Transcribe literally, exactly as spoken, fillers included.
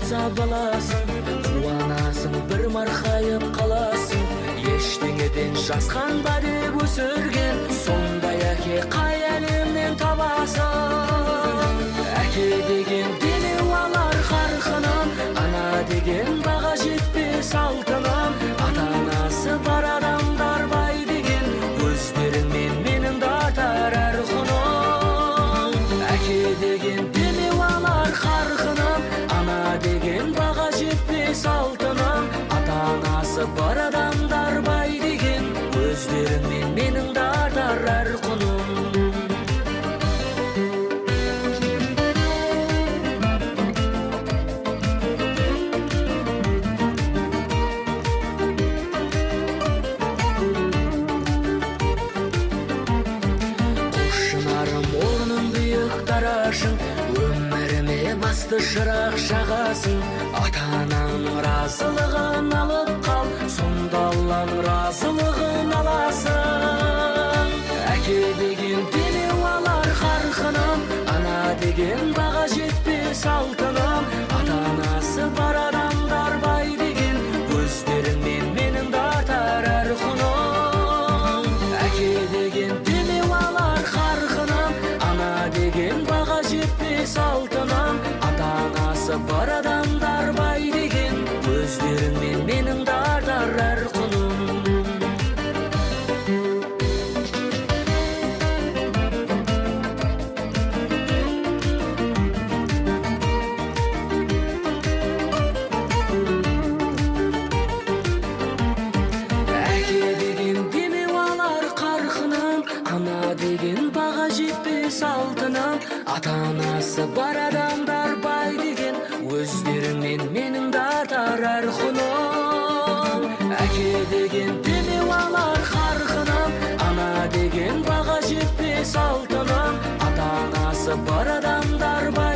болса баласың, қуанасың, бір марқайып қаласың. Ештеңеден жасқанба деп өсірген, сондай әке қай әлемнен табасың. Әке деген демеу алар қарқынын, ана деген баға жетпес алтынын. Ата-анасы бар адамдар бай деген, өздеріңмен менің дартар әр құным. Әке деген демеу алар қарқынын, ана деген баға жетпес алтынын. Ата-анасы бар адамдар бай деген, өздеріңмен менің дартар әр құным. Өміріме басты шырақ жағасың, ата-ананың разылығын алып қал, сонда Алланың разылығын аласың. Әке деген демеу алар қарқынын, ана деген баға жетпес алтынын. Ата-анасы бар адамдар бай деген, өздеріңмен менің дартар әр құным. Әке деген демеу алар қарқынын, ана деген баға жетпес алтынын. Ата-анасы бар адамдар бай деген, өздеріңмен менің дартар әр құным. Әке деген демеу алар қарқынын, ана деген баға жетпес алтынын. Ата-анасы бар адамдар бай деген, өздеріңмен менің дартар әр құным. Әке деген демеу алар қарқынын, ана деген баға жетпес алтынын. Ата-анасы бар адамдар бай